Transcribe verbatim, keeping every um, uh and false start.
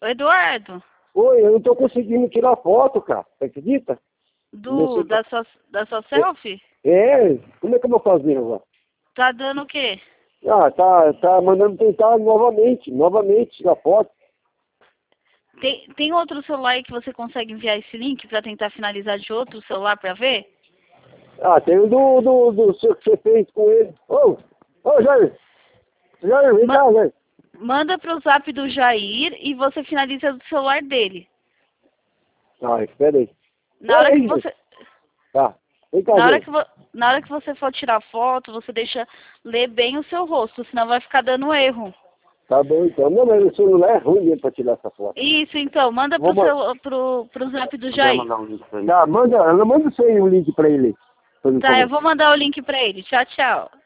Eduardo. Oi, eu não tô conseguindo tirar foto, cara. Você acredita? Do, da, sua, da sua selfie? É, como é que eu vou fazer agora? Tá dando o quê? Ah, tá, tá mandando tentar novamente, novamente tirar foto. Tem, tem outro celular aí que você consegue enviar esse link pra tentar finalizar de outro celular pra ver? Ah, tem o do, do, do seu que você fez com ele. Ô, ô, Jair. Jair, vem Ma cá, Jair. Manda pro zap do Jair e você finaliza do celular dele. Ah, espera aí. Na hora Ei, que você... Tá, vem cá, Na hora, Jair. que vo... Na hora que você for tirar foto, você deixa ler bem o seu rosto, senão vai ficar dando erro. Tá bom, então. Não, mas o celular é ruim mesmo pra tirar essa foto. Isso, então, manda pro, Vou ma- seu, pro, pro zap do Vou Jair. mandar um link pra ele. Tá, manda, ela manda você aí o link pra ele. Pra ele Tá, eu conversar. vou mandar o link pra ele. Tchau, tchau.